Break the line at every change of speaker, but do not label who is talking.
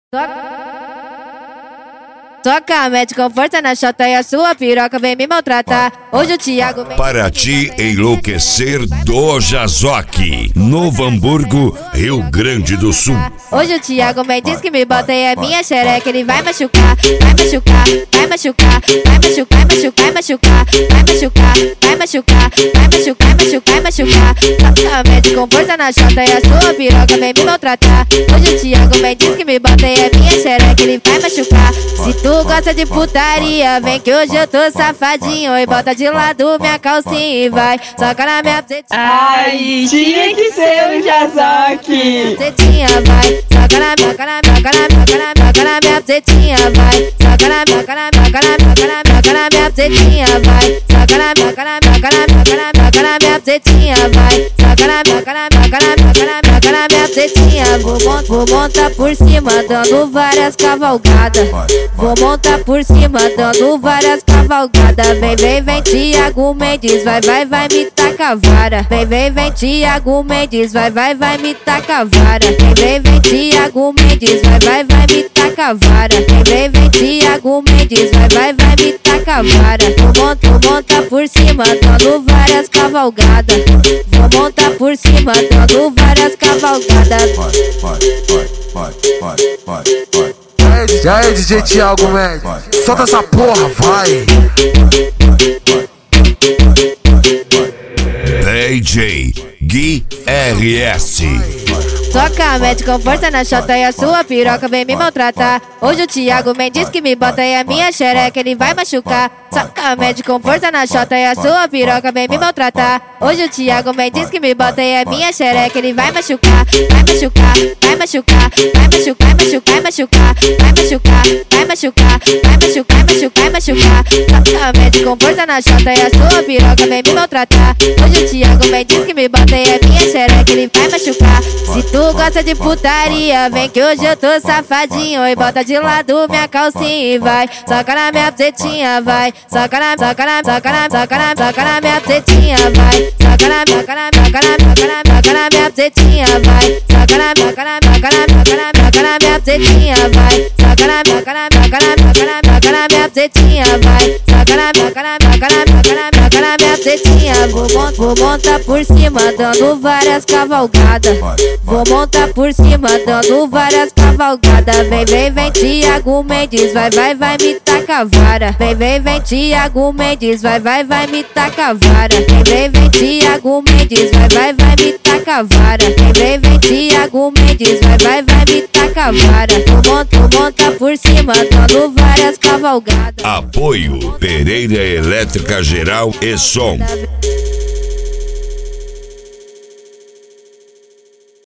Toca, mete com força na chota e a sua piroca vem me maltratar. Hoje o Thiago vem...
Para te enlouquecer do Jazoque, Novo Hamburgo, Rio Grande do Sul.
Hoje o Thiago vem diz que me bota e é minha xereca. Ele vai machucar, vai machucar, vai machucar, vai machucar, vai machucar, vai machucar, vai machucar, vai machucar, vai machucar. Toca, mete com força na chota e a sua piroca vem me maltratar. Hoje o Thiago vem diz que me bota e é minha xereca. Ele vai machucar. Se tu gosta de putaria, vem que hoje eu tô safadinho. E bota de lado minha calcinha e vai soca na minha tetinha.
Ai, tinha que ser o Jazoque.
Tetinha vai, soca na minha, soca na minha tetinha vai, soca na minha, soca na minha tetinha vai, soca na minha, soca na minha tetinha vai, soca na minha, soca na minha tetinha. Vou montar por cima dando várias cavalgadas. Vou montar por cima dando várias cavalgadas. Vem, Thiago Mendes, vai, me taca a vara. Vem, Thiago Mendes, vai, me taca a vara. Vem, Thiago Mendes, vai, me taca a vara. Vem, Thiago Mendes, vai, me taca a vara. Vou montar por cima dando várias cavalgadas. Vou montar por cima dando várias cavalgadas.
E aí, DJ Thiago Mendes, solta essa porra, vai!
DJ Gui RS.
Toca, mete com força na chota e a sua piroca vem me maltratar. Hoje o Thiago Mendes que me bota e a minha xereca ele vai machucar. Toca, mete com força na chota e a sua piroca vem me maltratar. Hoje o Thiago Mendes que me bota e a minha xereca ele vai machucar. Vai machucar, vai machucar, vai machucar, vai machucar, vai machucar, vai machucar, vai machucar, vai machucar. Toca, mete com força na chota e a sua piroca vem me maltratar. Hoje o Thiago Mendes que me bota e a minha xereca ele vai machucar. Se tu gosta de putaria, vem que hoje eu tô safadinho. E bota de lado minha calcinha e vai soca na minha tetinha, vai soca na minha tetinha, vai soca na minha tetinha, vai soca na minha tetinha, vai soca na minha tetinha, vai soca na minha tetinha. Vou montar por cima dando várias cavalgadas. Vou montar por cima dando várias cavalgadas. Vem, Thiago Mendes, vai, me taca a vara. Vem, Thiago Mendes, vai, me taca a vara. Vem, Thiago Mendes, vai, me taca a vara. Vem, Thiago Mendes, vai, me taca a vara. Vou montar por cima dando várias cavalgadas.
Apoio Pereira Elétrica Geral e Som.